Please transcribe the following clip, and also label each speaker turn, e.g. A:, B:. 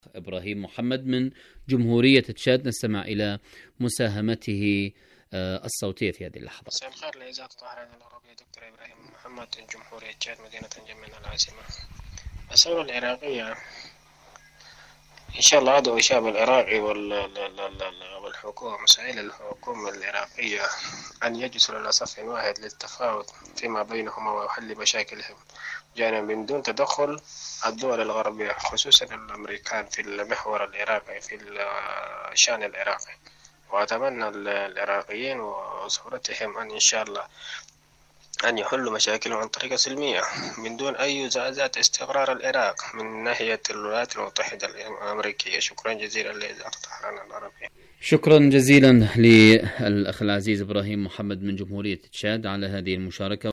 A: إبراهيم محمد من جمهورية تشاد، نستمع إلى مساهمته الصوتية في هذه اللحظة.
B: مساء الخير لإذاعة الطاهرة العربية، دكتور إبراهيم محمد من جمهورية تشاد، مدينة جمينة العاصمة. الثورة العراقية إن شاء الله أدعو الشعب العراقي والحكومة، مسائل الحكومة العراقية أن يجلسوا على صف واحد للتفاوض فيما بينهما وحل مشاكلهم جانبا من دون تدخل الدول الغربية، خصوصا الأمريكان في المحور العراقي في الشأن العراقي. وأتمنى العراقيين وثورتهم أن شاء الله أن يحلوا مشاكلهم عن طريقة سلمية من دون أي زعزعة استقرار العراق من ناحية الولايات المتحدة الأمريكية. شكرا جزيلا لإذاعة الطاهرة العربية.
A: شكرا جزيلا للأخ العزيز إبراهيم محمد من جمهورية تشاد على هذه المشاركة.